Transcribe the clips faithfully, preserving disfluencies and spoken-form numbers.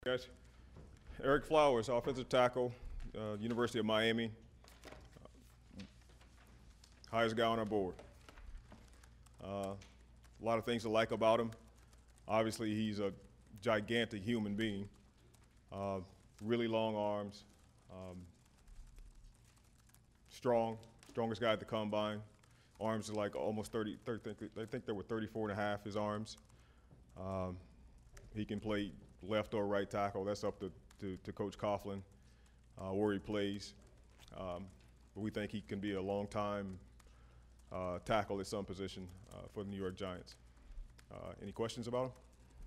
Guys, Eric Flowers, offensive tackle, uh, University of Miami, uh, highest guy on our board. Uh, a lot of things to like about him. Obviously, he's a gigantic human being, uh, really long arms, um, strong, strongest guy at the combine. Arms are like almost thirty, thirty I think they were thirty-four and a half, his arms. Um, he can play left or right tackle. That's up to, to, to Coach Coughlin, uh, where he plays. Um, but we think he can be a long-time uh, tackle at some position uh, for the New York Giants. Uh, any questions about him?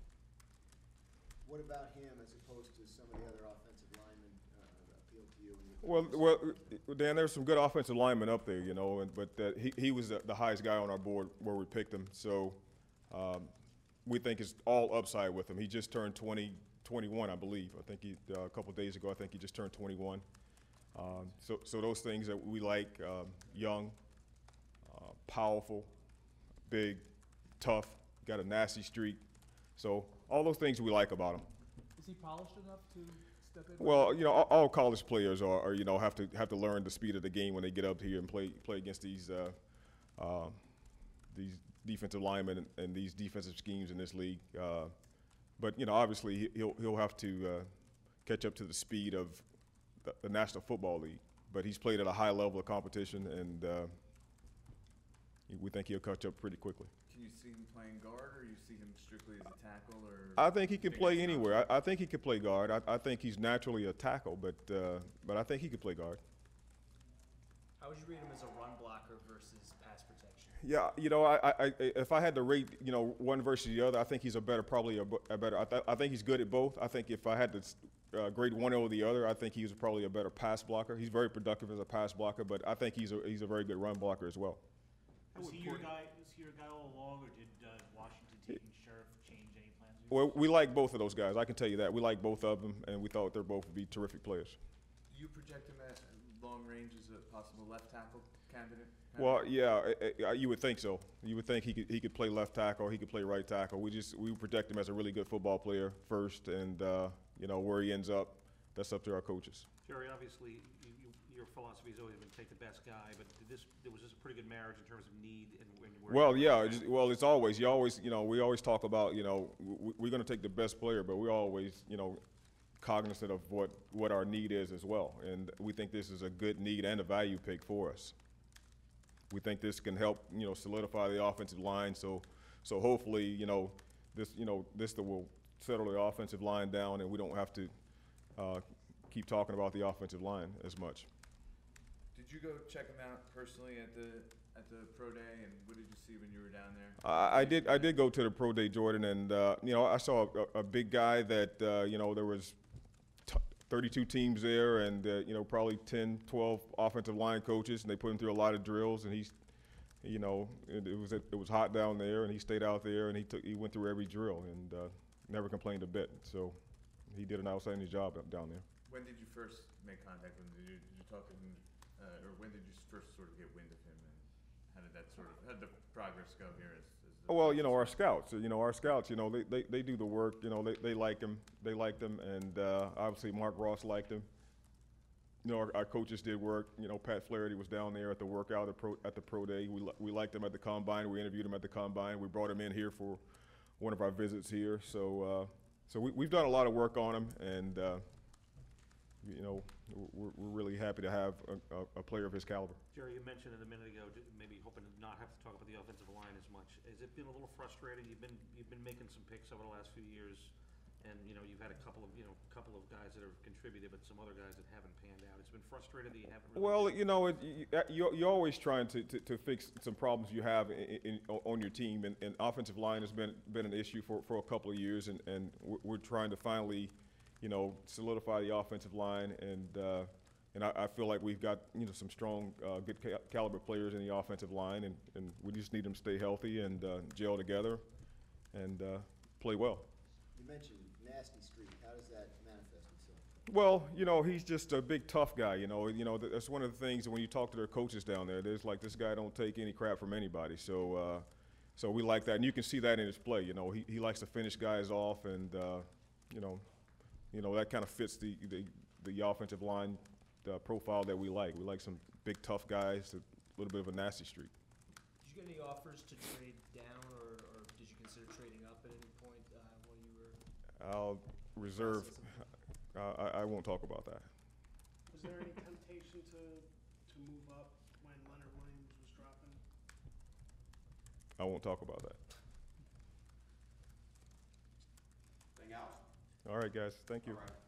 What about him as opposed to some of the other offensive linemen uh, appeal to you? Well, well, Dan, there's some good offensive linemen up there, you know, and, but uh, he, he was the, the highest guy on our board where we picked him. So um, we think it's all upside with him. He just turned twenty, twenty-one, I believe. I think he, uh, a couple of days ago, I think he just turned twenty-one. Um, so, so those things that we like, um, young, uh, powerful, big, tough, got a nasty streak. So all those things we like about him. Is he polished enough to step in? Well, you know, all, all college players are, are, you know, have to have to learn the speed of the game when they get up here and play play against these uh, uh, these defensive linemen and, and these defensive schemes in this league. Uh, but you know, obviously he- he'll he'll have to uh, catch up to the speed of the, the National Football League. But he's played at a high level of competition, and uh, we think he'll catch up pretty quickly. Can you see him playing guard, or you see him strictly as a tackle, or? I think he can think play it's not- anywhere. I, I think he could play guard. I, I think he's naturally a tackle, but uh, but I think he could play guard. How would you rate him as a run blocker versus pass protection? Yeah, you know, I, I, I if I had to rate, you know, one versus the other, I think he's a better, probably a, bu- a better. I, th- I think he's good at both. I think if I had to uh, grade one over the other, I think he's probably a better pass blocker. He's very productive as a pass blocker, but I think he's a he's a very good run blocker as well. Was he your guy, was he your guy all along, or did uh, Washington taking Sheriff change any plans? Well, we like both of those guys. I can tell you that. We like both of them, and we thought they're both would be terrific players. Do you project him at long range as a possible left tackle candidate? Well, yeah, I- I- you would think so. You would think he could he could play left tackle, he could play right tackle. We just we project him as a really good football player first, and uh, you know where he ends up, that's up to our coaches. Jerry, obviously, you, you, your philosophy has always been take the best guy, but did this, there was this a pretty good marriage in terms of need and when where? Well, yeah, it's just- well, it's always you always you know we always talk about you know we, we're going to take the best player, but we're always you know cognizant of what what our need is as well, and we think this is a good need and a value pick for us. We think this can help, you know, solidify the offensive line. So, so hopefully, you know, this, you know, this will settle the offensive line down, and we don't have to uh, keep talking about the offensive line as much. Did you go check him out personally at the at the pro day, and what did you see when you were down there? I, I did. I did go to the pro day, Jordan, and uh, you know, I saw a, a big guy that uh, you know there was t- thirty-two teams there, and uh, you know, probably ten, twelve offensive line coaches, and they put him through a lot of drills, and he's, you know, it, it was it was hot down there, and he stayed out there, and he took he went through every drill, and uh, never complained a bit. So he did an outstanding job up down there. When did you first make contact with him? Did you, did you talk to him, uh, or when did you first sort of get wind of him, and how did that sort of how did the progress go here? As, as the Well, you know, our scouts, you know, our scouts, you know, they, they, they do the work, you know, they, they like him, they liked him, and uh, obviously Mark Ross liked him. You know, our, our coaches did work, you know, Pat Flaherty was down there at the workout at the pro, at the pro day. We, li- we liked him at the combine, we interviewed him at the combine, we brought him in here for one of our visits here. So, uh, so we, we've done a lot of work on him, and, uh, you know, we're, we're really happy to have a, a, a player of his caliber. Jerry, you mentioned it a minute ago, j- maybe hoping to not have to talk about the offensive line as much. Has it been a little frustrating? You've been, you've been making some picks over the last few years, and, you know, you've had a couple of, you know, couple of guys that have contributed, but some other guys that haven't panned out. It's been frustrating that you haven't really. Well, you know, it, you, uh, you're, you're always trying to, to, to fix some problems you have in, in, on your team, and, and offensive line has been been an issue for, for a couple of years, and, and we're, we're trying to finally, you know, solidify the offensive line, and uh, and I, I feel like we've got you know some strong, uh, good ca- caliber players in the offensive line, and, and we just need them to stay healthy and uh, gel together, and uh, play well. You mentioned nasty streak. How does that manifest itself? Well, you know, he's just a big tough guy. You know, you know th- that's one of the things when you talk to their coaches down there. There's like this guy don't take any crap from anybody. So, uh, so we like that, and you can see that in his play. You know, he he likes to finish guys off, and uh, you know, you know, that kind of fits the, the, the offensive line uh, profile that we like. We like some big, tough guys, a little bit of a nasty streak. Did you get any offers to trade down, or, or did you consider trading up at any point uh, while you were? I'll reserve, uh, I, I won't talk about that. Was there any temptation to, to move up when Leonard Williams was dropping? I won't talk about that. Anything else? All right, guys, thank you. All right.